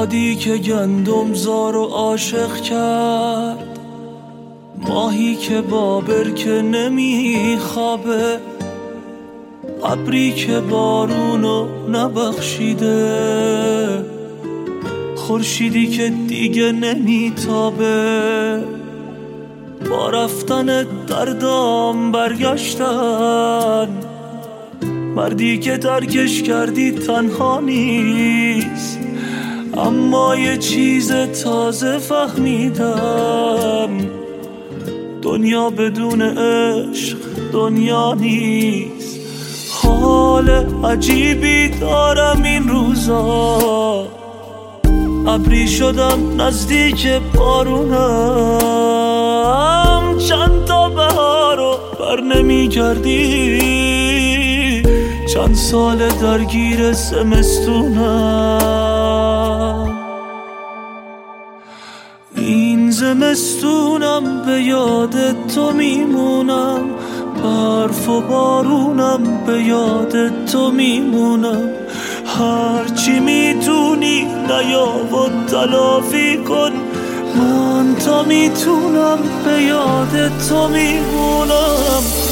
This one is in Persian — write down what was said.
بادی که گندم زار و عاشق کرد، ماهی که با برکه نمیخوابه، ابری که بارونو نبخشیده، خورشیدی که دیگه نمیتابه. با رفتن دردام برگشتن، مردی که ترکش کردی تنها نیست، اما یه چیز تازه فهمیدم، دنیا بدون عشق دنیا نیست. حال عجیبی دارم این روزا، ابری شدم نزدیک بارونم، چند تا بهارو بر نمی کردی، چند سال درگیر زمستونم. این زمستونم به یاد تو میمونم، برف و بارونم به یاد تو میمونم. هرچی میتونی نیا و تلافی کن، من تا میتونم به یاد تو میمونم.